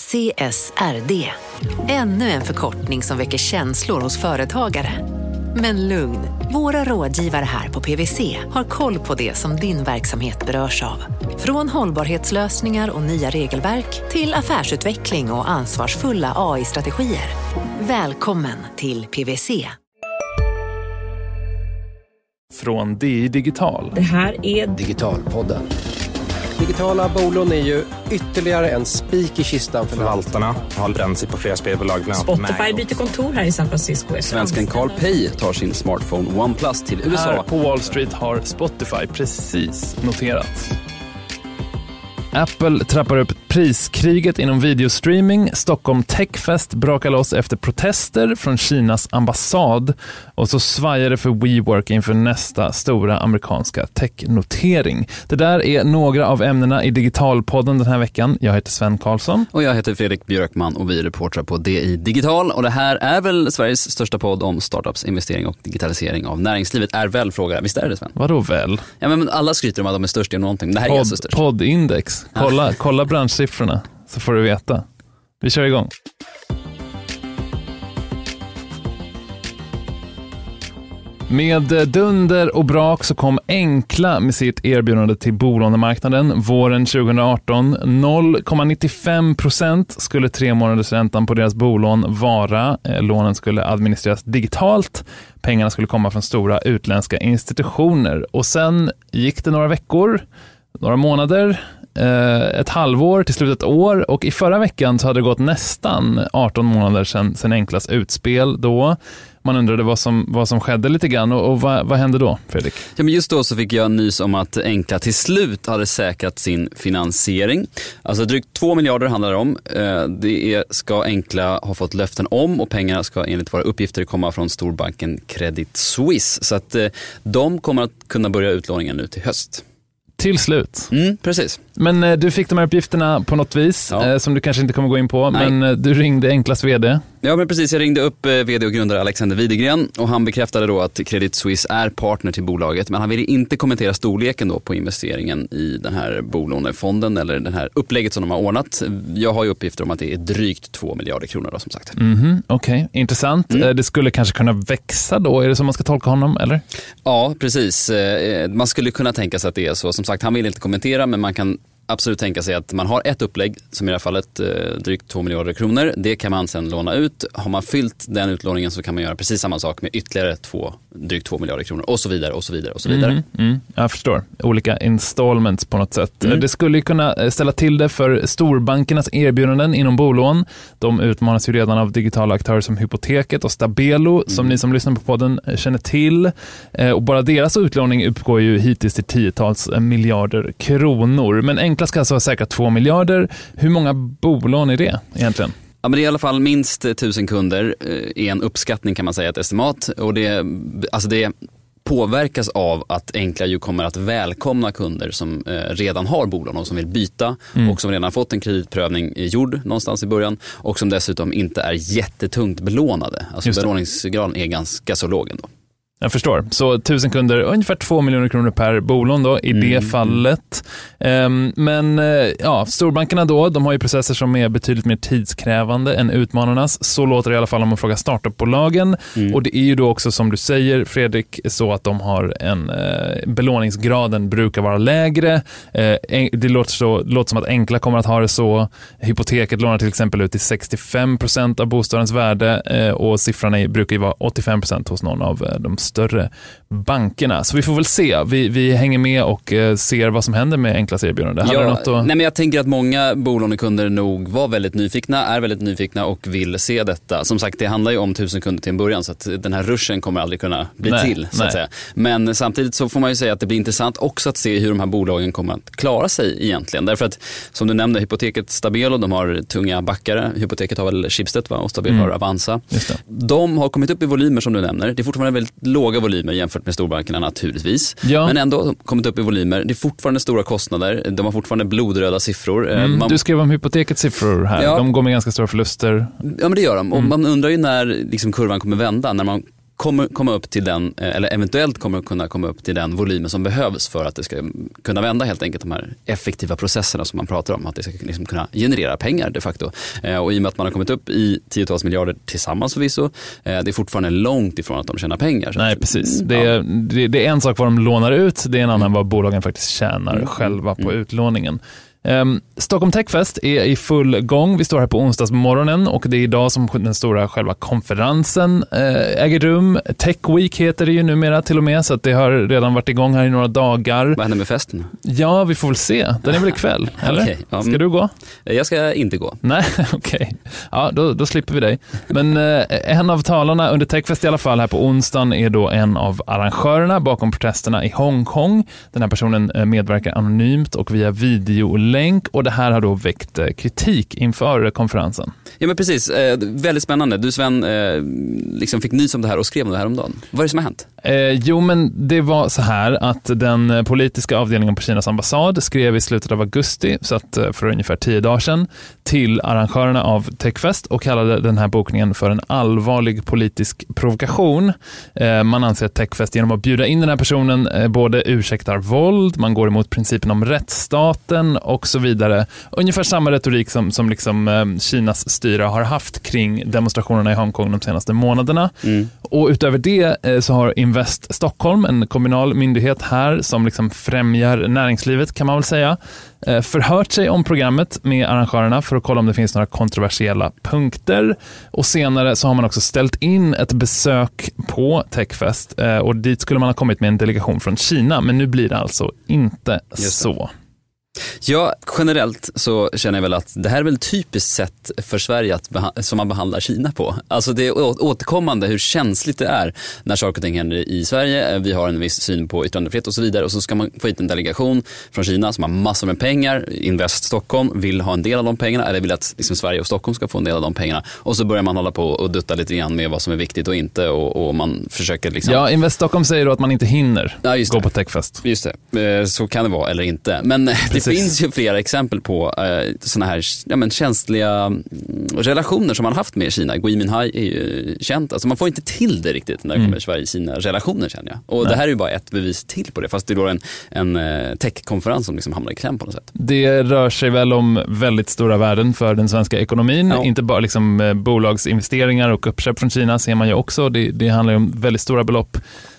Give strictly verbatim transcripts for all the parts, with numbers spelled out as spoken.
C S R D. Ännu en förkortning som väcker känslor hos företagare. Men lugn, våra rådgivare här på P W C har koll på det som din verksamhet berörs av. Från hållbarhetslösningar och nya regelverk till affärsutveckling och ansvarsfulla A I-strategier. Välkommen till P W C. Från D I Digital. Det här är Digitalpodden. Digitala bolån är ju ytterligare en spik i kistan för förvaltarna. Har bränt sig på flera spelbolag. Spotify byter kontor här i San Francisco. Svensken Carl Pei tar sin smartphone OnePlus till U S A. Här på Wall Street har Spotify precis noterats. Apple trappar upp priskriget inom videostreaming. Stockholm Techfest brakar loss efter protester från Kinas ambassad. Och så svajar det för WeWork inför nästa stora amerikanska technotering. Det där är några av ämnena i Digitalpodden den här veckan. Jag heter Sven Karlsson. Och jag heter Fredrik Björkman och vi är reportrar på D I Digital. Och det här är väl Sveriges största podd om startups, investering och digitalisering av näringslivet. Är väl fråga. Visst är det, Sven? Vadå väl? Ja, men alla skryter om att de är störst i någonting. Det här Pod, är alltså störst. Poddindex. Kolla, kolla branschsiffrorna så får du veta. Vi kör igång. Med dunder och brak så kom Enkla med sitt erbjudande till bolånemarknaden våren tjugoarton. noll komma nittiofem procent skulle tre månaders räntan på deras bolån vara. Lånen skulle administreras digitalt. Pengarna skulle komma från stora utländska institutioner. Och sen gick det några veckor, några månader, ett halvår, till slut ett år, och i förra veckan så hade det gått nästan arton månader sedan, sedan Enklas utspel då. Man undrade vad som, vad som skedde lite grann och, och vad, vad hände då, Fredrik? Ja, men just då så fick jag nys om att Enkla till slut hade säkrat sin finansiering. Alltså drygt två miljarder handlar det om. Det är, ska Enkla ha fått löften om, och pengarna ska enligt våra uppgifter komma från storbanken Credit Suisse. Så att de kommer att kunna börja utlåningen nu till höst. Till slut. Mm, precis. Men eh, du fick de här uppgifterna på något vis, ja. eh, som du kanske inte kommer gå in på. Nej. Men eh, du ringde Enklas vd. Ja, men precis. Jag ringde upp eh, vd och grundare Alexander Widegren, och han bekräftade då att Credit Suisse är partner till bolaget. Men han ville inte kommentera storleken då på investeringen i den här bolånefonden eller den här upplägget som de har ordnat. Jag har ju uppgifter om att det är drygt två miljarder kronor då, som sagt. Mm-hmm. Okej, okay. Intressant. Mm. Eh, det skulle kanske kunna växa då. Är det så man ska tolka honom, eller? Ja, precis. Eh, man skulle kunna tänka sig att det är så. Som sagt, han vill inte kommentera, men man kan absolut tänka sig att man har ett upplägg som i det här fallet eh, drygt två miljarder kronor. Det kan man sedan låna ut. Har man fyllt den utlåningen så kan man göra precis samma sak med ytterligare två, drygt två miljarder kronor och så vidare och så vidare och så vidare. Mm, mm, jag förstår. Olika installments på något sätt. Mm. Det skulle ju kunna ställa till det för storbankernas erbjudanden inom bolån. De utmanas ju redan av digitala aktörer som Hypoteket och Stabelo, mm. som ni som lyssnar på podden känner till. Eh, och bara deras utlåning uppgår ju hittills till tiotals miljarder kronor. Men Enkla ska alltså ha säkert två miljarder. Hur många bolån är det egentligen? Ja, men det är i alla fall minst tusen kunder, är en uppskattning kan man säga, ett estimat. Och det, alltså det påverkas av att Enkla ju kommer att välkomna kunder som eh, redan har bolån och som vill byta, mm. och som redan har fått en kreditprövning gjord någonstans i början, och som dessutom inte är jättetungt belånade. Alltså belåningsgraden är ganska så låg ändå. Jag förstår. Så tusen kunder, ungefär två miljoner kronor per bolån då i mm. det fallet. Um, men uh, ja, storbankerna då, de har ju processer som är betydligt mer tidskrävande än utmanarnas. Så låter det i alla fall om man frågar startupbolagen. Mm. Och det är ju då också, som du säger, Fredrik, så att de har en uh, belåningsgraden brukar vara lägre. Uh, en, det låter, så, låter som att Enkla kommer att ha det så. Hypoteket lånar till exempel ut till sextiofem procent av bostadens värde, uh, och siffrorna brukar ju vara åttiofem procent hos någon av uh, de större bankerna. Så vi får väl se. Vi, vi hänger med och eh, ser vad som händer med Enklas erbjudande. Ja, något att... nej, men jag tänker att många bolånekunder nog var väldigt nyfikna, är väldigt nyfikna och vill se detta. Som sagt, det handlar ju om tusen kunder till en början, så att den här ruschen kommer aldrig kunna bli nej, till, så nej. att säga. Men samtidigt så får man ju säga att det blir intressant också att se hur de här bolagen kommer att klara sig egentligen. Därför att, som du nämnde, Hypoteket Stabelo, de har tunga backare. Hypoteket har väl Schibsted, va? Och Stabelo mm. har Avanza. De har kommit upp i volymer som du nämner. Det är fortfarande väldigt låga volymer jämfört med storbankerna naturligtvis. Ja. Men ändå kommit upp i volymer. Det är fortfarande stora kostnader. De har fortfarande blodröda siffror. Mm, man... Du skrev om Hypotekets siffror här. Ja. De går med ganska stora förluster. Ja, men det gör de. Och mm. man undrar ju när liksom kurvan kommer vända. När man kommer komma upp till den, eller eventuellt kommer kunna komma upp till den volymen som behövs för att det ska kunna vända helt enkelt de här effektiva processerna som man pratar om, att det ska liksom kunna generera pengar de facto. Och i och med att man har kommit upp i tiotals miljarder tillsammans förvisso, det är fortfarande långt ifrån att de tjänar pengar. Nej, precis. Det är, det, det är en sak vad de lånar ut, det är en annan vad bolagen faktiskt tjänar mm. själva på mm. utlåningen. Um, Stockholm Techfest är i full gång. Vi står här på onsdagsmorgonen och det är idag som den stora själva konferensen uh, äger rum. Tech Week heter det ju numera till och med, så att det har redan varit igång här i några dagar. Vad händer med festen? Ja, vi får väl se. Den är väl ikväll, eller? Okay, um, ska du gå? Jag ska inte gå. Nej, okej. Okay. Ja, då, då slipper vi dig. Men uh, en av talarna under Techfest i alla fall här på onsdagen är då en av arrangörerna bakom protesterna i Hongkong. Den här personen uh, medverkar anonymt och via video länk, och det här har då väckt kritik inför konferensen. Ja, men precis. Eh, väldigt spännande. Du, Sven, eh, liksom fick nys om det här och skrev om det här om dagen. Vad är det som har hänt? Eh, jo, men det var så här att den politiska avdelningen på Kinas ambassad skrev i slutet av augusti, så att för ungefär tio dagar sedan, till arrangörerna av Techfest och kallade den här bokningen för en allvarlig politisk provokation. Eh, man anser att Techfest genom att bjuda in den här personen eh, både ursäktar våld, man går emot principen om rättsstaten och så vidare. Ungefär samma retorik som, som liksom, eh, Kinas styre har haft kring demonstrationerna i Hongkong de senaste månaderna. Mm. Och utöver det eh, så har Invest Stockholm, en kommunal myndighet här som liksom främjar näringslivet kan man väl säga, eh, förhört sig om programmet med arrangörerna för att kolla om det finns några kontroversiella punkter. Och senare så har man också ställt in ett besök på Techfest eh, och dit skulle man ha kommit med en delegation från Kina, men nu blir det alltså inte så. Ja, generellt så känner jag väl att det här är väl typiskt sätt för Sverige att beha- som man behandlar Kina på. Alltså det är å- återkommande hur känsligt det är när saker och ting händer i Sverige. Vi har en viss syn på yttrandefrihet och så vidare, och så ska man få hit en delegation från Kina som har massor med pengar. Invest Stockholm vill ha en del av de pengarna, eller vill att liksom Sverige och Stockholm ska få en del av de pengarna. Och så börjar man hålla på och dutta lite grann med vad som är viktigt och inte, och, och man försöker liksom... Ja, Invest Stockholm säger då att man inte hinner ja, gå på Techfest. Just det, så kan det vara eller inte. Men det Det finns ju flera exempel på eh, såna här ja, men känsliga mm, relationer som man haft med Kina. Gui Minhai är ju känt. Alltså man får inte till det riktigt när det kommer till Sverige-Kina-relationer, känner jag. Och Nej. Det här är ju bara ett bevis till på det. Fast det är då en, en eh, tech-konferens som liksom hamnar i kläm på något sätt. Det rör sig väl om väldigt stora värden för den svenska ekonomin. Ja. Inte bara liksom, eh, bolagsinvesteringar och uppköp från Kina ser man ju också. Det, det handlar ju om väldigt stora belopp.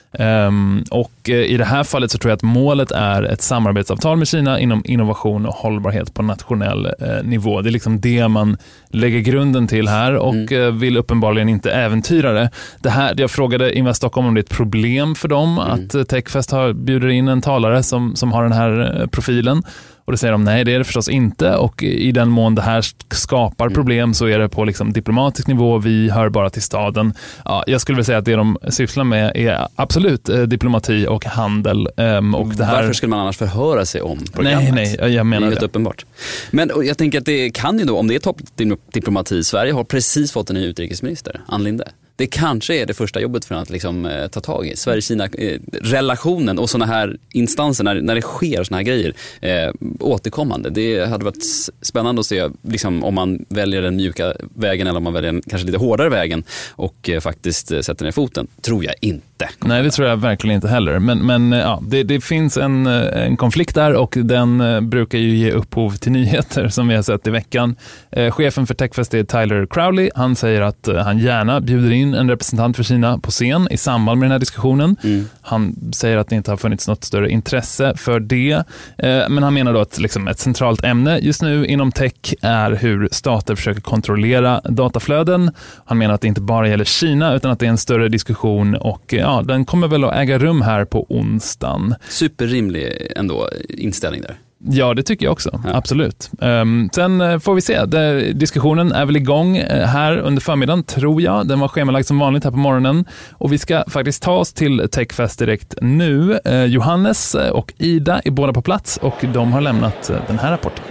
Um, och uh, i det här fallet så tror jag att målet är ett samarbetsavtal med Kina inom innovation och hållbarhet på nationell uh, nivå. Det är liksom det man lägger grunden till här och mm. uh, vill uppenbarligen inte äventyra det. Det här, jag frågade Invest Stockholm om det är ett problem för dem mm. att uh, Techfest har, bjuder in en talare som, som har den här uh, profilen. Och det säger de, nej det är det förstås inte, och i den mån det här skapar problem så är det på liksom diplomatisk nivå, vi hör bara till staden. Ja, jag skulle vilja säga att det de sysslar med är absolut eh, diplomati och handel. Um, och det här... Varför skulle man annars förhöra sig om programmet? Nej, nej, jag menar det. Är helt det. Uppenbart. Men jag tänker att det kan ju då, om det är toppdiplomati, Sverige har precis fått en ny utrikesminister, Ann Linde. Det kanske är det första jobbet för att liksom, eh, ta tag i Sverige-Kina-relationen eh, och såna här instanser när, när det sker såna här grejer eh, återkommande. Det hade varit spännande att se liksom, om man väljer den mjuka vägen eller om man väljer den kanske lite hårdare vägen och eh, faktiskt eh, sätter ner foten. Tror jag inte. Nej, det tror jag verkligen inte heller. Men, men ja, det, det finns en, en konflikt där och den eh, brukar ju ge upphov till nyheter som vi har sett i veckan. Eh, chefen för Techfest är Tyler Crowley. Han säger att eh, han gärna bjuder in en representant för Kina på scen i samband med den här diskussionen. Mm. Han säger att det inte har funnits något större intresse för det. Eh, men han menar då att liksom, ett centralt ämne just nu inom tech är hur stater försöker kontrollera dataflöden. Han menar att det inte bara gäller Kina utan att det är en större diskussion och ja, den kommer väl att äga rum här på onsdagen. Superrimlig ändå inställning där. Ja, det tycker jag också. Ja. Absolut. Um, sen får vi se. Det, diskussionen är väl igång här under förmiddagen, tror jag. Den var schemalagd som vanligt här på morgonen. Och vi ska faktiskt ta oss till Techfest direkt nu. Uh, Johannes och Ida är båda på plats och de har lämnat den här rapporten.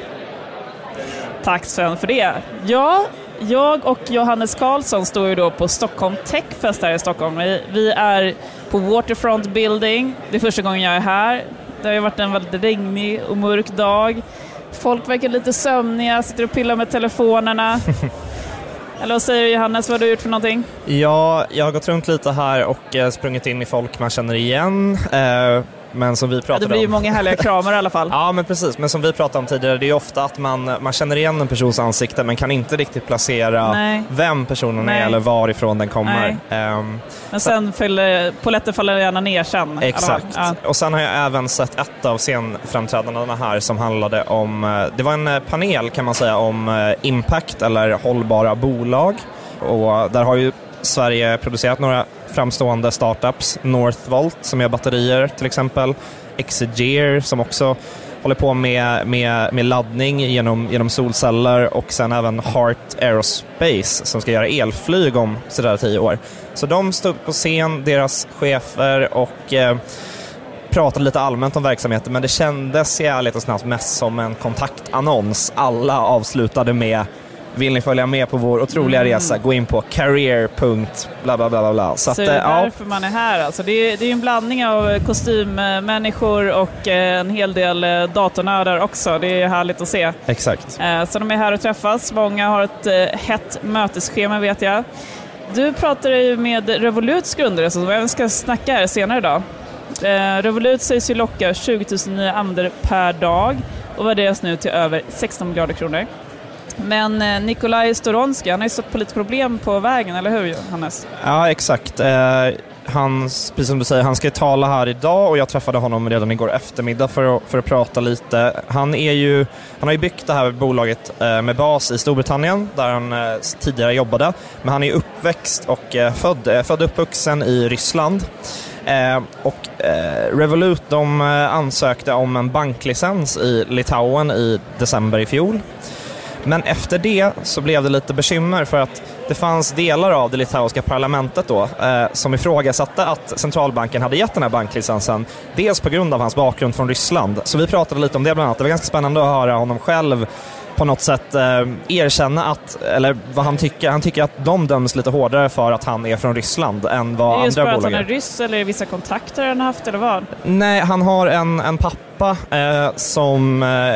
Tack Sven för det. Ja, jag och Johannes Karlsson står ju då på Stockholm Techfest här i Stockholm. Vi, vi är på Waterfront Building. Det är första gången jag är här. Det har ju varit en väldigt regnig och mörk dag. Folk verkar lite sömniga, sitter och pillar med telefonerna. Eller vad säger Johannes, vad har du gjort för någonting? Ja, jag har gått runt lite här och eh, sprungit in i folk man känner igen. Eh, men som vi pratade om... Ja, det blir ju om... många härliga kramar i alla fall. Ja, men precis. Men som vi pratade om tidigare, det är ofta att man, man känner igen en persons ansikte men kan inte riktigt placera Nej. vem personen Nej. är eller varifrån den kommer. Um, men sen fyller, polletten faller gärna ner sen. Exakt. Ja. Och sen har jag även sett ett av scenframträdandena här som handlade om... Det var en panel kan man säga om impact eller hållbara bolag. Och där har ju Sverige producerat några framstående startups. Northvolt som gör batterier till exempel. Exegear som också håller på med, med, med laddning genom, genom solceller. Och sen även Heart Aerospace som ska göra elflyg om sådär tio år. Så de stod på scen, deras chefer och eh, pratade lite allmänt om verksamheten. Men det kändes i ärlighet snabbt mest som en kontaktannons. Alla avslutade med: vill ni följa med på vår otroliga mm. resa, gå in på career. Bla bla bla bla. Så, så att, det är ja. därför man är här. Alltså. Det är, det är en blandning av kostymmänniskor och en hel del datornördar också. Det är härligt att se. Exakt. Så de är här och träffas. Många har ett hett mötesschema vet jag. Du pratade ju med Revoluts grundare som vi ska snacka här senare idag. Revolut sägs ju locka tjugo tusen nya användare per dag och värderas nu till över sexton miljarder kronor. Men eh, Nikolaj Storonski, han har ju stått på lite problem på vägen, eller hur Hannes? Ja, exakt. Eh, han, precis som du säger, han ska tala här idag och jag träffade honom redan igår eftermiddag för att, för att prata lite. Han, är ju, han har ju byggt det här bolaget eh, med bas i Storbritannien där han eh, tidigare jobbade. Men han är uppväxt och eh, född, eh, född uppvuxen i Ryssland. Eh, och eh, Revolut de eh, ansökte om en banklicens i Litauen i december i fjol. Men efter det så blev det lite bekymmer för att det fanns delar av det litauiska parlamentet då eh, som ifrågasatte att centralbanken hade gett den här banklicensen. Dels på grund av hans bakgrund från Ryssland. Så vi pratade lite om det bland annat. Det var ganska spännande att höra honom själv på något sätt eh, erkänna att, eller vad han tycker, han tycker att de döms lite hårdare för att han är från Ryssland än vad andra bolag är. Är det just för att han är ryss eller vissa kontakter han haft eller vad? Nej, han har en, en pappa eh, som eh,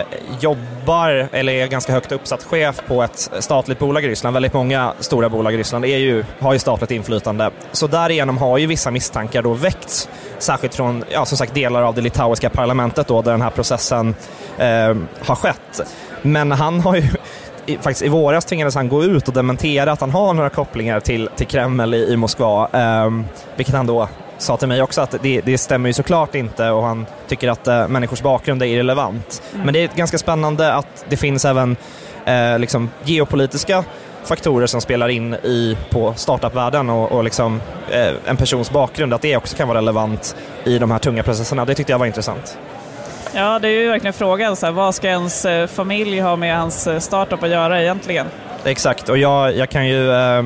jobbar eller är ganska högt uppsatt chef på ett statligt bolag i Ryssland. Väldigt många stora bolag i Ryssland är ju, har ju statligt inflytande. Så därigenom har ju vissa misstankar då väckts, särskilt från ja, som sagt, delar av det litauiska parlamentet då, där den här processen eh, har skett. Men han har ju i, faktiskt i våras tvingades han gå ut och dementera att han har några kopplingar till, till Kreml i, i Moskva. Eh, vilket han då sa till mig också att det, det stämmer ju såklart inte och han tycker att eh, människors bakgrund är irrelevant. Mm. Men det är ganska spännande att det finns även eh, liksom geopolitiska faktorer som spelar in i, på startup-världen och, och liksom, eh, en persons bakgrund, att det också kan vara relevant i de här tunga processerna. Det tyckte jag var intressant. Ja, det är ju verkligen frågan. Så här, vad ska ens familj ha med hans startup att göra egentligen? Exakt, och jag, jag kan ju eh,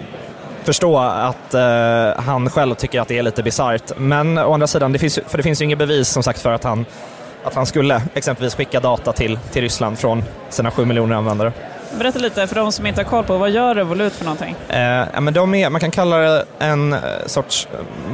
förstå att eh, han själv tycker att det är lite bizarrt. Men å andra sidan, det finns, för det finns ju inget bevis som sagt för att han, att han skulle exempelvis skicka data till, till Ryssland från sina sju miljoner användare. Berätta lite för de som inte har koll på, vad gör Revolut för någonting? Eh, ja, men de är, man kan kalla det en sorts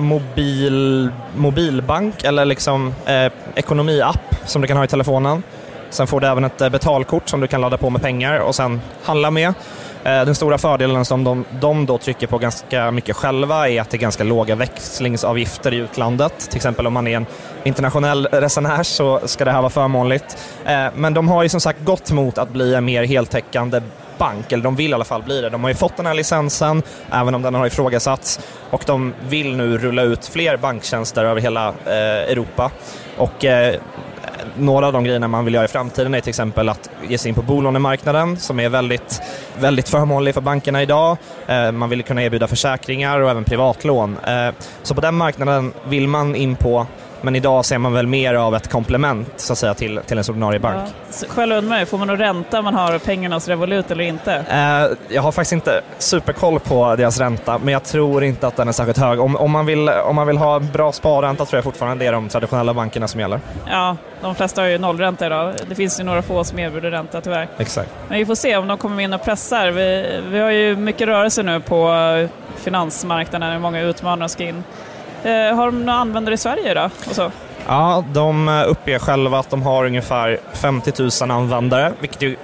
mobil, mobilbank eller liksom eh, ekonomiapp som du kan ha i telefonen. Sen får du även ett betalkort som du kan ladda på med pengar och sen handla med. Eh, den stora fördelen som de, de då trycker på ganska mycket själva är att det är ganska låga växlingsavgifter i utlandet. Till exempel om man är en internationell resenär så ska det här vara förmånligt. Eh, men de har ju som sagt gått mot att bli en mer heltäckande bank, eller de vill i alla fall bli det. De har ju fått den här licensen, även om den har ifrågasatts, och de vill nu rulla ut fler banktjänster över hela eh, Europa. Och eh, några av de grejerna man vill göra i framtiden är till exempel att ge sig in på bolånemarknaden som är väldigt, väldigt förmånlig för bankerna idag. Eh, man vill kunna erbjuda försäkringar och även privatlån. Eh, så på den marknaden vill man in på, men idag ser man väl mer av ett komplement så att säga, till, till en ordinarie bank. Ja. Själv undrar mig, får man nog ränta om man har pengarna hos Revolut eller inte? Eh, jag har faktiskt inte superkoll på deras ränta, men jag tror inte att den är särskilt hög. Om, om, man, vill, om man vill ha bra sparränta tror jag fortfarande det är de traditionella bankerna som gäller. Ja, de flesta har ju nollränta idag. Det finns ju några få som erbjuder ränta tyvärr. Exakt. Men vi får se om de kommer in och pressar. Vi, vi har ju mycket rörelse nu på finansmarknaden, många utmanare ska in. Eh, har de några användare i Sverige då? Och så? Ja, de uppger själva att de har ungefär femtio tusen användare, vilket ju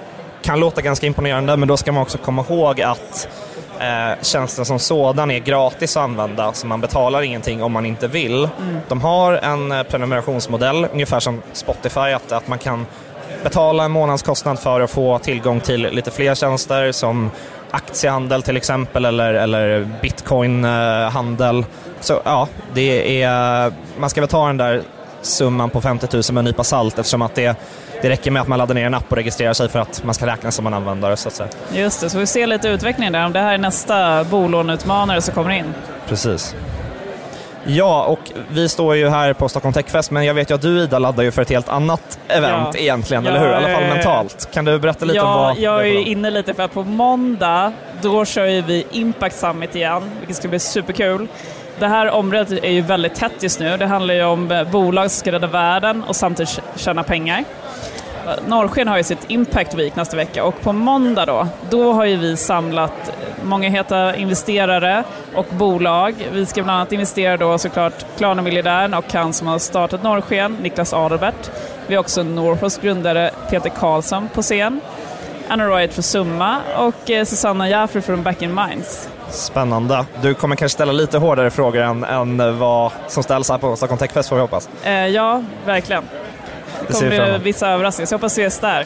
kan låta ganska imponerande, men då ska man också komma ihåg att eh, tjänsten som sådan är gratis att använda, så man betalar ingenting om man inte vill. Mm. De har en prenumerationsmodell, ungefär som Spotify, att, att man kan betala en månadskostnad för att få tillgång till lite fler tjänster som aktiehandel till exempel, eller, eller bitcoinhandel. Så ja, det är, man ska väl ta den där summan på femtio tusen med en nypa salt, eftersom att det, det räcker med att man laddar ner en app och registrerar sig för att man ska räknas som en användare, så att säga. Just det, så vi ser lite utveckling där, om det här är nästa bolåneutmanare som kommer in. Precis. Ja, och vi står ju här på Stockholm Techfest, men jag vet ju att du, Ida, laddar ju för ett helt annat event ja. egentligen, ja, eller hur? I alla fall mentalt. Kan du berätta lite ja, om vad... Jag är ju inne lite för att på måndag, då kör ju vi Impact Summit igen, vilket ska bli superkul. Det här området är ju väldigt tätt just nu. Det handlar ju om bolag som ska rädda världen och samtidigt tjäna pengar. Norrsken har ju sitt Impact Week nästa vecka, och på måndag då, då har ju vi samlat många heta investerare och bolag. Vi ska bland annat investera då såklart Klarna-miljardären och han som har startat Norrsken, Niklas Adalbert. Vi har också Northos grundare Peter Karlsson på scen, Anna Royd för Summa och eh, Susanna Jaffrey från Back in Minds. Spännande. Du kommer kanske ställa lite hårdare frågor än, än vad som ställs här på Stockholm Techfest, får vi hoppas. Eh, ja, verkligen. Det kommer vissa överraskningar, så jag hoppas ses där.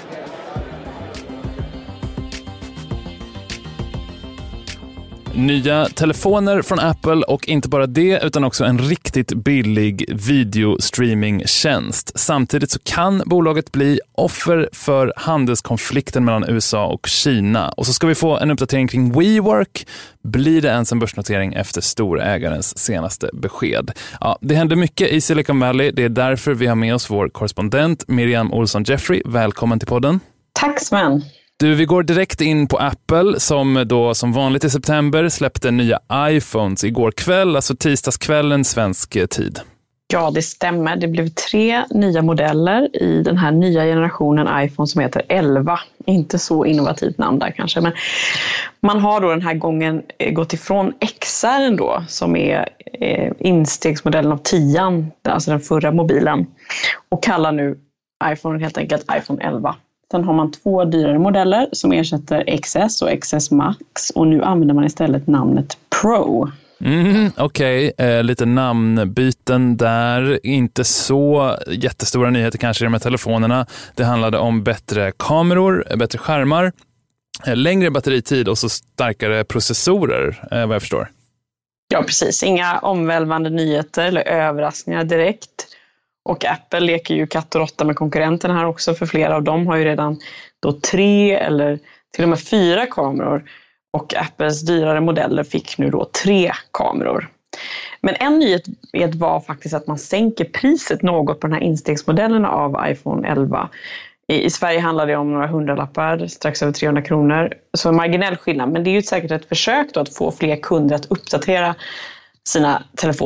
Nya telefoner från Apple, och inte bara det utan också en riktigt billig videostreamingtjänst. Samtidigt så kan bolaget bli offer för handelskonflikten mellan U S A och Kina. Och så ska vi få en uppdatering kring WeWork. Blir det ens en börsnotering efter storägarens senaste besked? Ja, det händer mycket i Silicon Valley. Det är därför vi har med oss vår korrespondent Miriam Olsson Jeffrey. Välkommen till podden. Tack Sven. Du, vi går direkt in på Apple som då som vanligt i september släppte nya iPhones igår kväll, alltså tisdagskvällen svensk tid. Ja, det stämmer. Det blev tre nya modeller i den här nya generationen iPhone som heter elva. Inte så innovativt namn där kanske, men man har då den här gången gått ifrån X R då, som är eh, instegsmodellen av tian, alltså den förra mobilen, och kallar nu iPhone helt enkelt iPhone elva. Sen har man två dyrare modeller som ersätter X S och X S Max, och nu använder man istället namnet Pro. Mm, Okej, okay. eh, lite namnbyten där. Inte så jättestora nyheter kanske i de här telefonerna. Det handlade om bättre kameror, bättre skärmar, eh, längre batteritid och så starkare processorer, eh, vad jag förstår. Ja, precis. Inga omvälvande nyheter eller överraskningar direkt. Och Apple leker ju katt och råtta med konkurrenterna här också, för flera av dem har ju redan då tre eller till och med fyra kameror, och Apples dyrare modeller fick nu då tre kameror. Men en nyhet var faktiskt att man sänker priset något på den här instegsmodellen av iPhone elva. I, I Sverige handlar det om några hundralappar, strax över trehundra kronor, så en marginell skillnad, men det är ju säkert ett försök då att få fler kunder att uppdatera sina telefoner.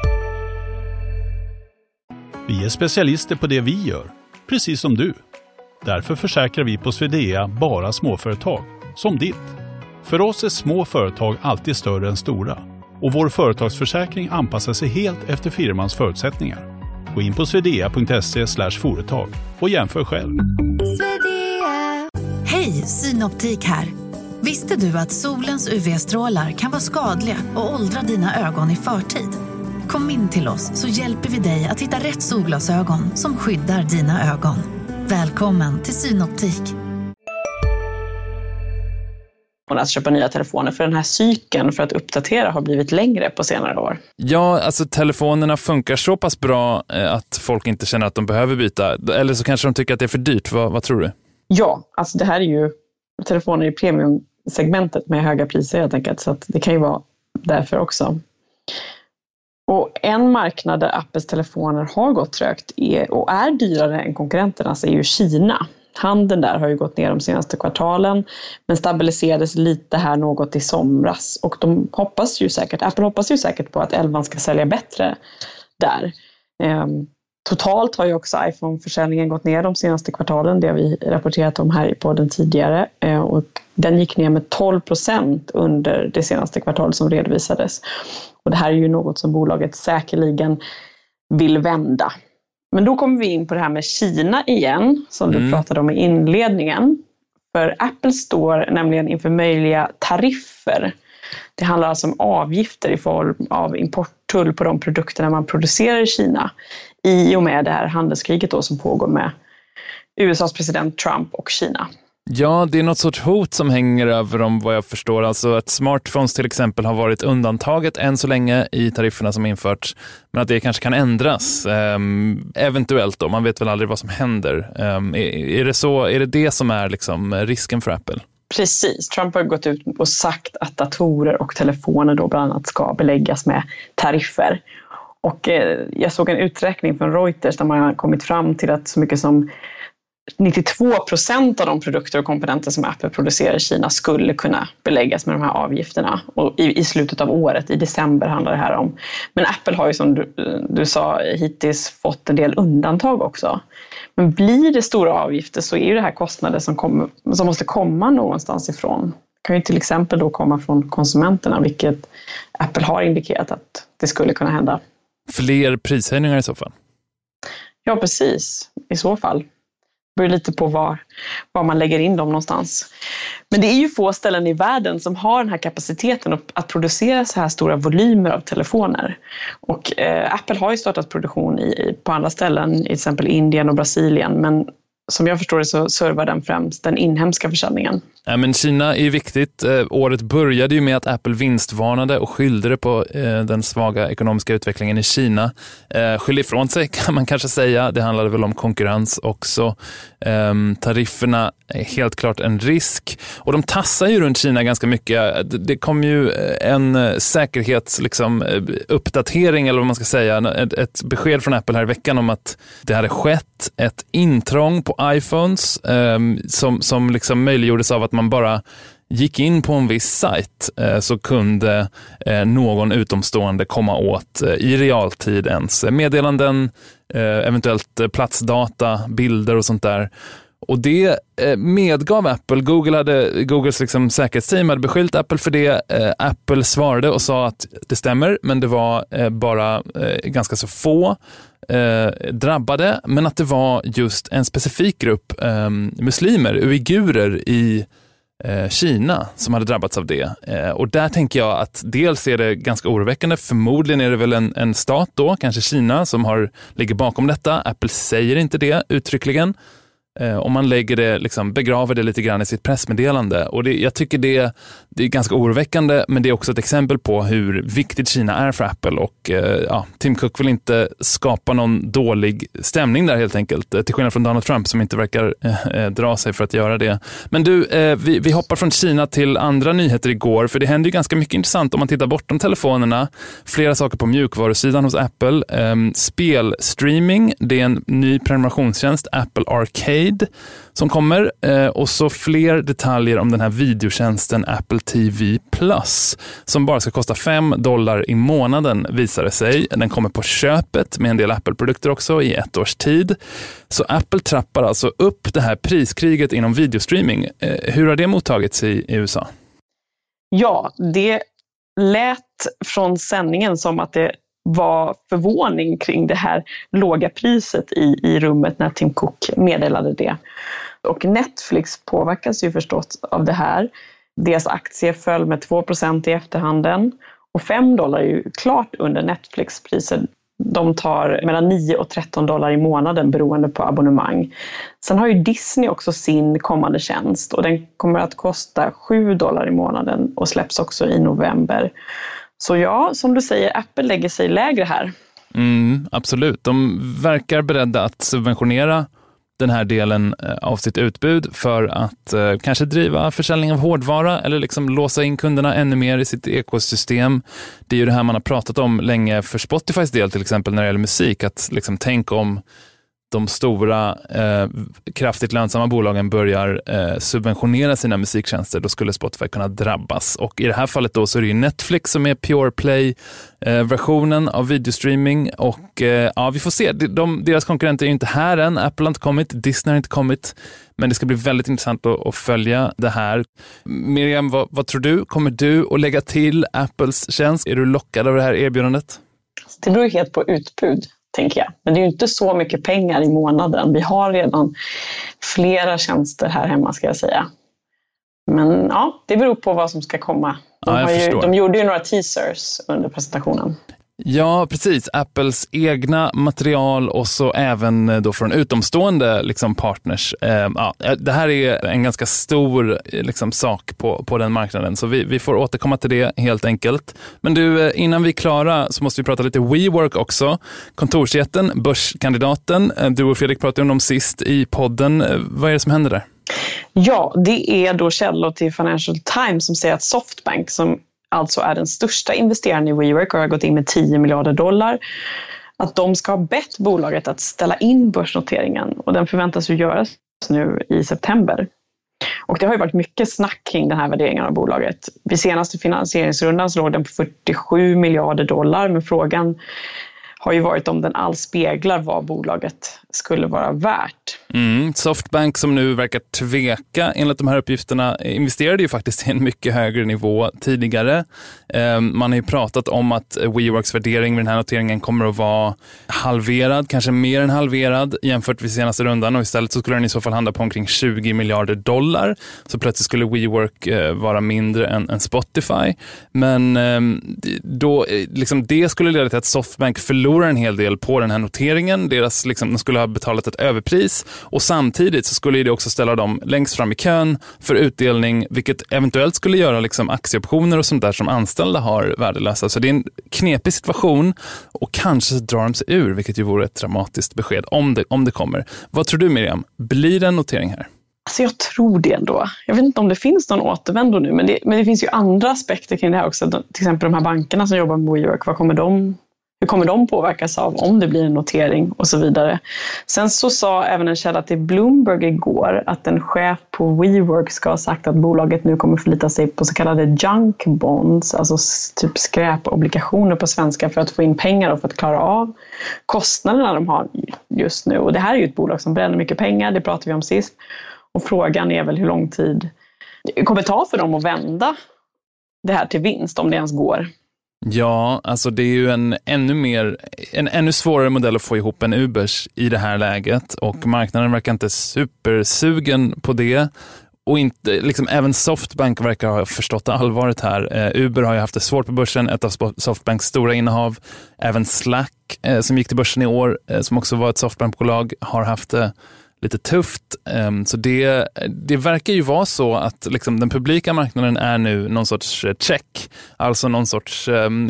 Vi är specialister på det vi gör, precis som du. Därför försäkrar vi på Swedea bara småföretag, som ditt. För oss är små företag alltid större än stora. Och vår företagsförsäkring anpassar sig helt efter firmans förutsättningar. Gå in på swedea punkt se slash företag och jämför själv. Hej, Synoptik här. Visste du att solens U V-strålar kan vara skadliga och åldra dina ögon i förtid? Kom in till oss så hjälper vi dig att hitta rätt solglasögon som skyddar dina ögon. Välkommen till Synoptik. Att köpa nya telefoner, för den här cykeln för att uppdatera har blivit längre på senare år. Ja, alltså telefonerna funkar så pass bra att folk inte känner att de behöver byta. Eller så kanske de tycker att det är för dyrt. Vad, vad tror du? Ja, alltså det här är ju telefoner i premiumsegmentet med höga priser helt enkelt, så att det kan ju vara därför också. Och en marknad där Apples telefoner har gått trögt är, och är dyrare än konkurrenternas, är ju Kina. Handeln där har ju gått ner de senaste kvartalen, men stabiliserades lite här något i somras. Och de hoppas ju säkert, Apple hoppas ju säkert på att elvan ska sälja bättre där. Ehm, totalt har ju också iPhone-försäljningen gått ner de senaste kvartalen. Det har vi rapporterat om här på den tidigare. Ehm, och den gick ner med tolv procent under det senaste kvartalet som redovisades. Och det här är ju något som bolaget säkerligen vill vända. Men då kommer vi in på det här med Kina igen, som du mm. pratade om i inledningen. För Apple står nämligen inför möjliga tariffer. Det handlar alltså om avgifter i form av importtull på de produkterna man producerar i Kina i och med det här handelskriget då som pågår med U S A:s president Trump och Kina. Ja, det är något sorts hot som hänger över dem vad jag förstår. Alltså att smartphones till exempel har varit undantaget än så länge i tarifferna som införts. Men att det kanske kan ändras. Um, eventuellt då, man vet väl aldrig vad som händer. Um, är, är, det så, är det det som är liksom risken för Apple? Precis, Trump har gått ut och sagt att datorer och telefoner då bland annat ska beläggas med tariffer. Och eh, jag såg en uträkning från Reuters där man har kommit fram till att så mycket som nittiotvå procent av de produkter och komponenter som Apple producerar i Kina skulle kunna beläggas med de här avgifterna. Och i, i slutet av året, i december handlar det här om. Men Apple har ju som du, du sa hittills fått en del undantag också. Men blir det stora avgifter så är ju det här kostnader som, kommer, som måste komma någonstans ifrån. Det kan ju till exempel då komma från konsumenterna, vilket Apple har indikerat att det skulle kunna hända. Fler prishöjningar i så fall? Ja, precis. I så fall. Det beror lite på var, var man lägger in dem någonstans. Men det är ju få ställen i världen som har den här kapaciteten att producera så här stora volymer av telefoner. Och eh, Apple har ju startat produktion i, på andra ställen, i till exempel Indien och Brasilien. Men som jag förstår det så servar den främst den inhemska försäljningen. Ja, men Kina är viktigt. Eh, året började ju med att Apple vinstvarnade och skyllde det på eh, den svaga ekonomiska utvecklingen i Kina. Eh, skyllde ifrån sig kan man kanske säga. Det handlade väl om konkurrens också. Eh, tarifferna är helt klart en risk. Och de tassar ju runt Kina ganska mycket. Det, det kom ju en säkerhets liksom, uppdatering eller vad man ska säga. Ett, ett besked från Apple här i veckan om att det hade skett ett intrång på iPhones eh, som, som liksom möjliggjordes av att man bara gick in på en viss sajt eh, så kunde eh, någon utomstående komma åt eh, i realtid ens meddelanden, eh, eventuellt eh, platsdata, bilder och sånt där. Och det eh, medgav Apple. Google hade, Googles liksom, säkerhetsteam hade beskyllt Apple för det. Eh, Apple svarade och sa att det stämmer, men det var eh, bara eh, ganska så få Eh, drabbade, men att det var just en specifik grupp eh, muslimer, uigurer i eh, Kina som hade drabbats av det. Eh, och där tänker jag att dels är det ganska oroväckande, förmodligen är det väl en, en stat då, kanske Kina, som har, ligger bakom detta. Apple säger inte det uttryckligen. Eh, om man lägger det, liksom, begraver det lite grann i sitt pressmeddelande. Och det, jag tycker det, det är ganska oroväckande, men det är också ett exempel på hur viktigt Kina är för Apple. Och eh, ja, Tim Cook vill inte skapa någon dålig stämning där helt enkelt. Eh, till skillnad från Donald Trump som inte verkar eh, dra sig för att göra det. Men du, eh, vi, vi hoppar från Kina till andra nyheter igår. För det händer ju ganska mycket intressant om man tittar bortom telefonerna. Flera saker på mjukvarusidan hos Apple. Eh, spelstreaming, det är en ny prenumerationstjänst, Apple Arcade, som kommer, eh, och så fler detaljer om den här videotjänsten Apple T V Plus som bara ska kosta fem dollar i månaden visar det sig. Den kommer på köpet med en del Apple-produkter också i ett års tid. Så Apple trappar alltså upp det här priskriget inom videostreaming. Eh, hur har det mottagits i, i U S A? Ja, det lät från sändningen som att det var förvåning kring det här låga priset i, i rummet när Tim Cook meddelade det. Och Netflix påverkas ju förstås av det här. Deras aktier föll med två procent i efterhanden och fem dollar är ju klart under Netflix-priset. De tar mellan nio och tretton dollar i månaden beroende på abonnemang. Sen har ju Disney också sin kommande tjänst och den kommer att kosta sju dollar i månaden och släpps också i november. Så ja, som du säger, Apple lägger sig lägre här. Mm, absolut. De verkar beredda att subventionera den här delen av sitt utbud för att eh, kanske driva försäljning av hårdvara eller liksom låsa in kunderna ännu mer i sitt ekosystem. Det är ju det här man har pratat om länge för Spotifys del till exempel när det gäller musik. Att liksom tänk om de stora eh, kraftigt lönsamma bolagen börjar eh, subventionera sina musiktjänster, då skulle Spotify kunna drabbas. Och i det här fallet då så är det ju Netflix som är Pure Play eh, versionen av videostreaming och eh, ja, vi får se. De, de, deras konkurrenter är ju inte här än. Apple har inte kommit, Disney har inte kommit, men det ska bli väldigt intressant att, att följa det här. Miriam, vad, vad tror du? Kommer du att lägga till Apples tjänst? Är du lockad av det här erbjudandet? Det beror helt på utbud, tänker jag. Men det är ju inte så mycket pengar i månaden. Vi har redan flera tjänster här hemma, ska jag säga. Men ja, det beror på vad som ska komma. De, Ja, jag har ju, förstår. de gjorde ju några teasers under presentationen. Ja, precis. Apples egna material och så även då från utomstående liksom partners. Eh, ja, det här är en ganska stor liksom, sak på, på den marknaden, så vi, vi får återkomma till det helt enkelt. Men du, innan vi är klara så måste vi prata lite WeWork också. Kontorsjätten, börskandidaten. Du och Fredrik pratade om dem sist i podden. Vad är det som händer där? Ja, det är då källor till Financial Times som säger att Softbank, som alltså är den största investeraren i WeWork och har gått in med tio miljarder dollar, att de ska ha bett bolaget att ställa in börsnoteringen, och den förväntas ju göras nu i september. Och det har ju varit mycket snack kring den här värderingen av bolaget. Vid senaste finansieringsrundan så låg den på fyrtiosju miljarder dollar, men frågan har ju varit om den alls speglar vad bolaget skulle vara värt. Mm, Softbank, som nu verkar tveka enligt de här uppgifterna, investerade ju faktiskt i en mycket högre nivå tidigare. Eh, man har ju pratat om att WeWorks värdering vid den här noteringen kommer att vara halverad, kanske mer än halverad jämfört med senaste rundan, och istället så skulle den i så fall handla på omkring tjugo miljarder dollar. Så plötsligt skulle WeWork eh, vara mindre än, än Spotify. Men eh, då, liksom, det skulle leda till att Softbank förlorar en hel del på den här noteringen. Deras, liksom, de skulle ha betalat ett överpris, och samtidigt så skulle det också ställa dem längst fram i kön för utdelning, vilket eventuellt skulle göra liksom aktieoptioner och sånt där som anställda har värdelösa. Så det är en knepig situation, och kanske drar de sig ur, vilket ju vore ett dramatiskt besked om det, om det kommer. Vad tror du, Miriam? Blir det en notering här? Alltså jag tror det ändå. Jag vet inte om det finns någon återvändo nu, men det, men det finns ju andra aspekter kring det här också. Till exempel de här bankerna som jobbar med WeWork, vad kommer de Hur kommer de påverkas av om det blir en notering och så vidare. Sen så sa även en källa till Bloomberg igår att en chef på WeWork ska ha sagt att bolaget nu kommer förlita sig på så kallade junk bonds, alltså typ skräpobligationer på svenska, för att få in pengar och för att klara av kostnaderna de har just nu. Och det här är ju ett bolag som bränner mycket pengar, det pratade vi om sist. Och frågan är väl hur lång tid det kommer ta för dem att vända det här till vinst, om det ens går. Ja, alltså det är ju en ännu mer en ännu svårare modell att få ihop än Ubers i det här läget, och marknaden verkar inte supersugen på det, och inte, liksom, även Softbank verkar ha förstått allvaret här. Eh, Uber har ju haft det svårt på börsen, ett av Softbanks stora innehav. Även Slack eh, som gick till börsen i år, eh, som också var ett Softbankbolag, har haft det lite tufft. Så det, det verkar ju vara så att liksom den publika marknaden är nu någon sorts check. Alltså någon sorts,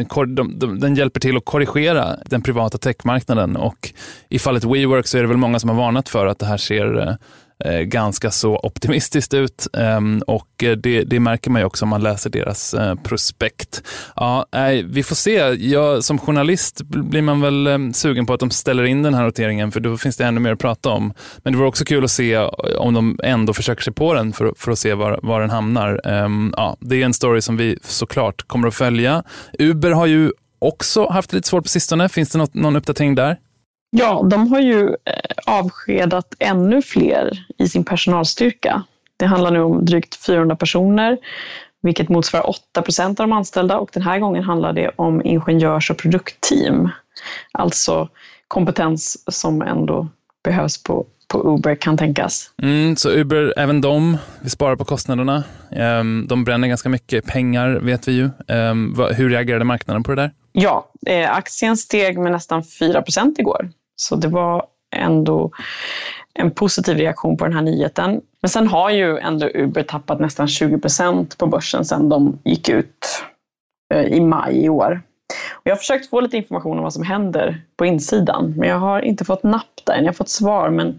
den hjälper till att korrigera den privata techmarknaden. Och i fallet WeWork så är det väl många som har varnat för att det här ser ganska så optimistiskt ut, och det, det märker man ju också om man läser deras prospekt. Ja, vi får se. Jag, som journalist blir man väl sugen på att de ställer in den här noteringen, för då finns det ännu mer att prata om. Men det var också kul att se om de ändå försöker sig på den för, för att se var, var den hamnar. Ja, det är en story som vi såklart kommer att följa. Uber har ju också haft lite svårt på sistone. Finns det något, någon uppdatering där? Ja, de har ju avskedat ännu fler i sin personalstyrka. Det handlar nu om drygt fyrahundra personer, vilket motsvarar åtta procent av de anställda. Och den här gången handlar det om ingenjörs- och produktteam. Alltså kompetens som ändå behövs på, på Uber, kan tänkas. Mm, så Uber, även de, vi sparar på kostnaderna. Um, de bränner ganska mycket pengar, vet vi ju. Um, vad, hur reagerade marknaden på det där? Ja, eh, aktien steg med nästan fyra procent igår. Så det var ändå en positiv reaktion på den här nyheten. Men sen har ju ändå Uber tappat nästan tjugo procent på börsen sedan de gick ut eh, i maj i år. Och jag har försökt få lite information om vad som händer på insidan, men jag har inte fått napp där. Jag har fått svar, men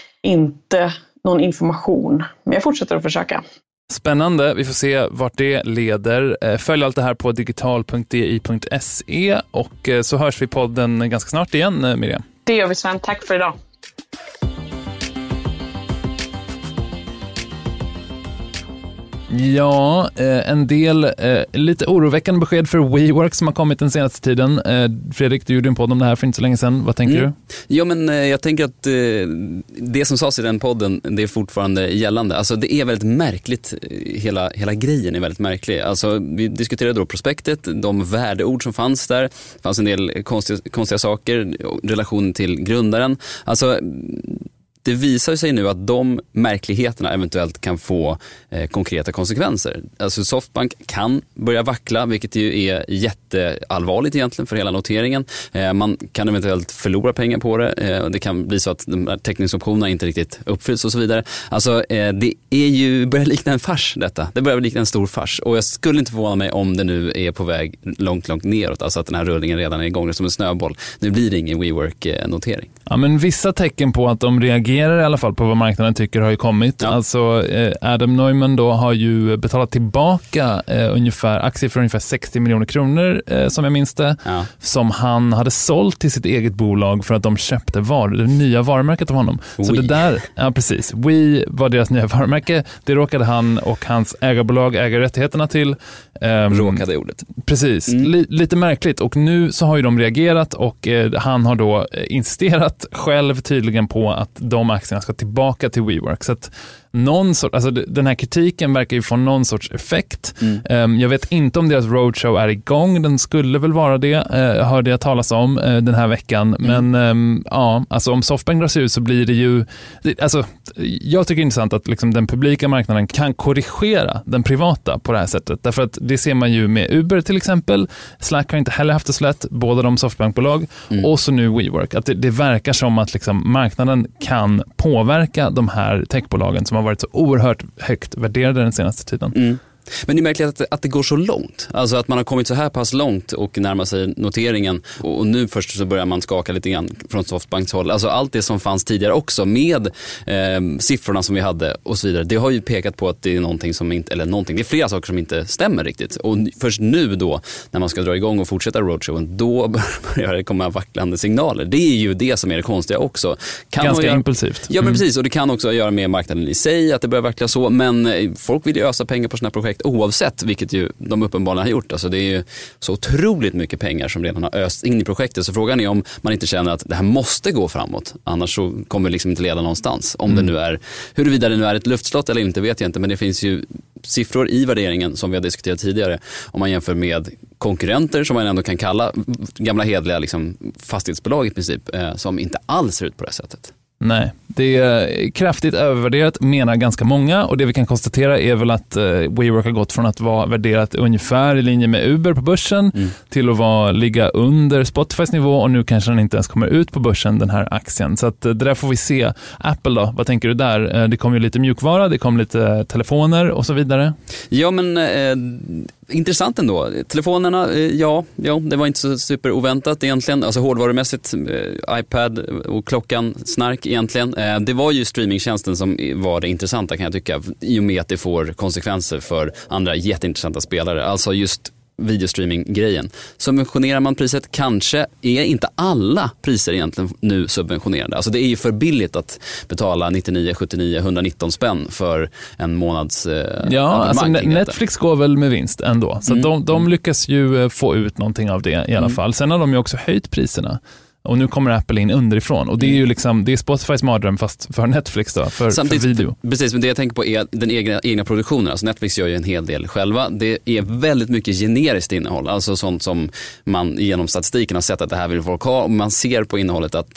inte någon information. Men jag fortsätter att försöka. Spännande, vi får se vart det leder. Följ allt det här på digital punkt d i punkt se, och så hörs vi podden ganska snart igen, Miriam. Det gör vi, Sven. Tack för idag. Ja, en del lite oroväckande besked för WeWork som har kommit den senaste tiden. Fredrik, du gjorde en podd om det här för inte så länge sedan. Vad tänker mm. du? Ja, men jag tänker att det som sades i den podden, det är fortfarande gällande. Alltså det är väldigt märkligt, hela, hela grejen är väldigt märklig. Alltså vi diskuterade då prospektet, de värdeord som fanns där. Det fanns en del konstiga, konstiga saker, relation till grundaren. Alltså det visar sig nu att de märkligheterna eventuellt kan få eh, konkreta konsekvenser. Alltså Softbank kan börja vackla, vilket ju är jätteallvarligt egentligen för hela noteringen. Eh, man kan eventuellt förlora pengar på det. Eh, det kan bli så att de här teckningsoptionerna inte riktigt uppfylls och så vidare. Alltså eh, det är ju, börjar likna en fars detta. Det börjar likna en stor fars. Och jag skulle inte förvåna mig om det nu är på väg långt, långt neråt. Alltså att den här rullningen redan är igång som en snöboll. Nu blir det ingen WeWork-notering. Ja, men vissa tecken på att de reagerar i alla fall på vad marknaden tycker har ju kommit. Ja. Alltså eh, Adam Neumann då har ju betalat tillbaka eh, ungefär aktier för ungefär sextio miljoner kronor eh, som jag minns det. Ja. Som han hade sålt till sitt eget bolag för att de köpte var, det nya varumärket av honom. Oui. Så det där, ja precis. We var deras nya varumärke. Det råkade han och hans ägarbolag äga rättigheterna till. Um, råkade ordet. Precis. Mm. L- lite märkligt. Och nu så har ju de reagerat och eh, han har då insisterat själv tydligen på att de aktierna ska tillbaka till WeWork. Så att någon sort, alltså den här kritiken verkar ju få någon sorts effekt. Mm. Um, jag vet inte om deras roadshow är igång. Den skulle väl vara det, uh, hörde jag talas om uh, den här veckan. Mm. Men um, ja, alltså om Softbank dras ut så blir det ju, det, alltså jag tycker det är intressant att liksom den publika marknaden kan korrigera den privata på det här sättet. Därför att det ser man ju med Uber till exempel. Slack har inte heller haft det så lätt, båda de Softbankbolag mm. och så nu WeWork. Att det, det verkar som att liksom marknaden kan påverka de här techbolagen som har varit så oerhört högt värderade den senaste tiden. Mm. Men det är märkligt att det, att det går så långt. Alltså att man har kommit så här pass långt och närmar sig noteringen. Och, och nu först så börjar man skaka lite grann från Softbanks håll. Alltså allt det som fanns tidigare också med eh, siffrorna som vi hade och så vidare. Det har ju pekat på att det är någonting som inte, eller någonting, det är flera saker som inte stämmer riktigt. Och först nu då, när man ska dra igång och fortsätta roadshowen, då börjar det komma vacklande signaler. Det är ju det som är det konstiga också. Kan Ganska göra, impulsivt. Ja, men precis. Och det kan också göra med marknaden i sig, att det börjar vackla så. Men folk vill ju ösa pengar på sina projekt oavsett, vilket ju de uppenbarligen har gjort. Alltså det är ju så otroligt mycket pengar som redan har öst in i projektet. Så frågan är om man inte känner att det här måste gå framåt. Annars så kommer det liksom inte leda någonstans. Om mm. det nu är, huruvida det nu är ett luftslott eller inte vet jag inte. Men det finns ju siffror i värderingen som vi har diskuterat tidigare. Om man jämför med konkurrenter som man ändå kan kalla gamla hedliga liksom, fastighetsbolag i princip. Eh, som inte alls ser ut på det sättet. Nej, det är kraftigt övervärderat menar ganska många och det vi kan konstatera är väl att eh, WeWork har gått från att vara värderat ungefär i linje med Uber på börsen mm. till att vara, ligga under Spotifys nivå och nu kanske den inte ens kommer ut på börsen den här aktien. Så att, eh, det där får vi se. Apple då, vad tänker du där? Eh, det kom ju lite mjukvara, det kom lite telefoner och så vidare. Ja men eh, intressant ändå. Telefonerna, eh, ja, ja, det var inte så superoväntat egentligen. Alltså hårdvarumässigt, eh, iPad och klockan, snark egentligen. Eh, det var ju streamingtjänsten som var det intressanta kan jag tycka. I och med att det får konsekvenser för andra jätteintressanta spelare. Alltså just videostreaming-grejen. Subventionerar man priset? Kanske är inte alla priser egentligen nu subventionerade. Alltså det är ju för billigt att betala nittionio, sjuttionio, etthundranitton spänn för en månads eh, ja, alltså Netflix går väl med vinst ändå. Så mm. de, de lyckas ju få ut någonting av det i alla mm. fall. Sen har de ju också höjt priserna. Och nu kommer Apple in underifrån. Och det är ju liksom, det är Spotifys mardröm fast för Netflix då, för, för video. Precis, men det jag tänker på är den egna, egna produktionen. Alltså Netflix gör ju en hel del själva. Det är väldigt mycket generiskt innehåll. Alltså sånt som man genom statistiken har sett att det här vill folk ha. Och man ser på innehållet att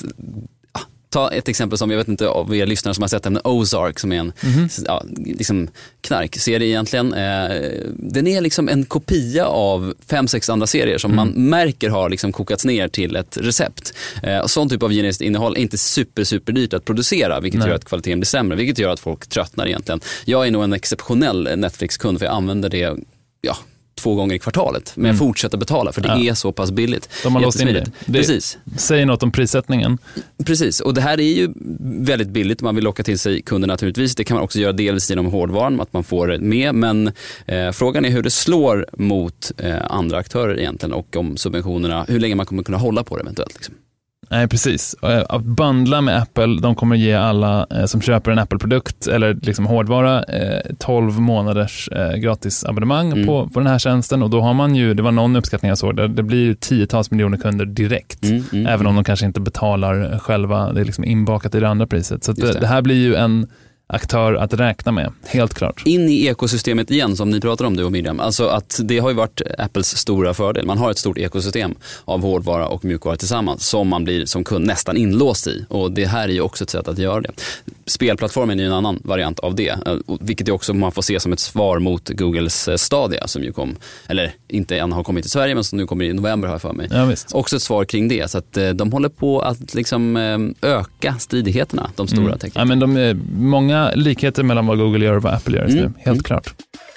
ta ett exempel som jag vet inte av er lyssnare som har sett den, Ozark som är en mm-hmm. ja, liksom knarkserie egentligen. Eh, den är liksom en kopia av fem, sex andra serier som mm. man märker har liksom kokats ner till ett recept. Eh, och sån typ av generiskt innehåll är inte super, super dyrt att producera, vilket Nej. gör att kvaliteten blir sämre, vilket gör att folk tröttnar egentligen. Jag är nog en exceptionell Netflix-kund för jag använder det, ja, två gånger i kvartalet, men mm. fortsätta betala för det ja. är så pass billigt. De har låst in det. det Precis. Säger något om prissättningen. Precis, och det här är ju väldigt billigt. Man vill locka till sig kunder naturligtvis. Det kan man också göra delvis genom hårdvaran, att man får det med, men eh, frågan är hur det slår mot eh, andra aktörer egentligen och om subventionerna, hur länge man kommer kunna hålla på det eventuellt liksom. Nej, precis. Att bundla med Apple, de kommer ge alla eh, som köper en Apple-produkt eller liksom hårdvara eh, tolv månaders eh, gratis abonnemang mm. på, på den här tjänsten och då har man ju, det var någon uppskattning jag såg, det, det blir ju tiotals miljoner kunder direkt mm, mm, även mm. om de kanske inte betalar själva, det är liksom inbakat i det andra priset. Så att det. det här blir ju en aktör att räkna med, helt klart. In i ekosystemet igen som ni pratar om, du och Miriam. Alltså att det har ju varit Apples stora fördel. Man har ett stort ekosystem av hårdvara och mjukvara tillsammans som man blir som kund nästan inlåst i. Och det här är ju också ett sätt att göra det. Spelplattformen är ju en annan variant av det. Vilket är också man får se som ett svar mot Googles Stadia som ju kom, eller inte än har kommit till Sverige men som nu kommer i november här för mig. Ja, visst. Också ett svar kring det. Så att de håller på att liksom öka stridigheterna, de stora mm. ja, men de är många likheter mellan vad Google gör och vad Apple gör just mm. nu, helt mm. klart.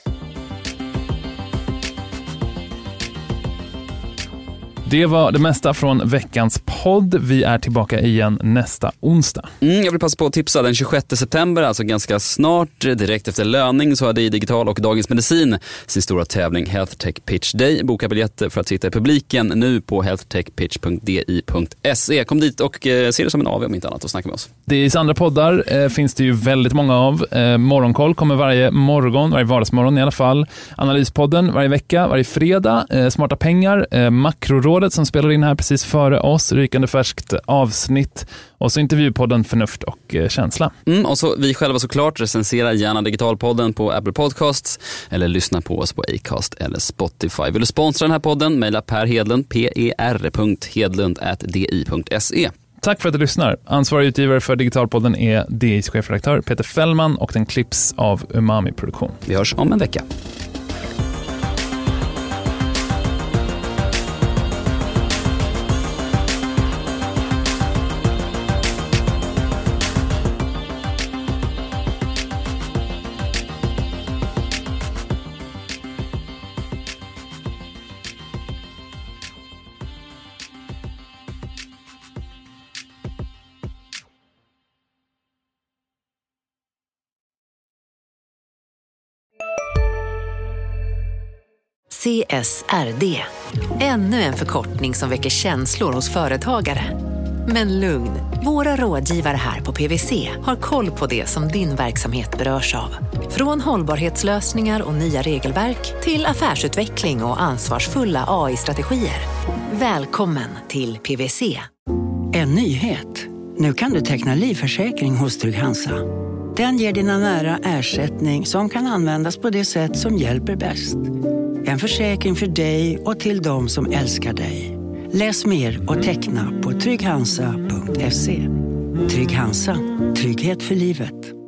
Det var det mesta från veckans podd. Vi är tillbaka igen nästa onsdag. Mm, jag vill passa på att tipsa den tjugosjätte september, alltså ganska snart, direkt efter löning, så hade Digital och Dagens Medicin sin stora tävling Health Tech Pitch Day. Boka biljetter för att sitta i publiken nu på health tech pitch punkt d i punkt s e. Kom dit och eh, se det som en A V om inte annat och snacka med oss. D I:s andra poddar eh, finns det ju väldigt många av. Eh, Morgonkoll kommer varje morgon, varje vardagsmorgon i alla fall. Analyspodden varje vecka, varje fredag. Eh, Smarta pengar, eh, Makroråd som spelar in här precis före oss, rykande färskt avsnitt, och så intervjupodden Förnuft och eh, känsla. Mm, och så vi själva såklart, recensera gärna Digitalpodden på Apple Podcasts eller lyssna på oss på Acast eller Spotify. Vill du sponsra den här podden? Mejla Per Hedlund, p e r punkt hedlund at d i punkt s e. Tack för att du lyssnar. Ansvarig utgivare för Digitalpodden är D I:s chefredaktör Peter Fällman och den klipps av Umami Produktion. Vi hörs om en vecka. C S R D. Ännu en förkortning som väcker känslor hos företagare. Men lugn, våra rådgivare här på P W C har koll på det som din verksamhet berörs av. Från hållbarhetslösningar och nya regelverk till affärsutveckling och ansvarsfulla A I-strategier. Välkommen till P W C. En nyhet. Nu kan du teckna livförsäkring hos Trygg-Hansa. Den ger dina nära ersättning som kan användas på det sätt som hjälper bäst. En försäkring för dig och till de som älskar dig. Läs mer och teckna på trygg hansa punkt se. Trygg-Hansa. Trygghet för livet.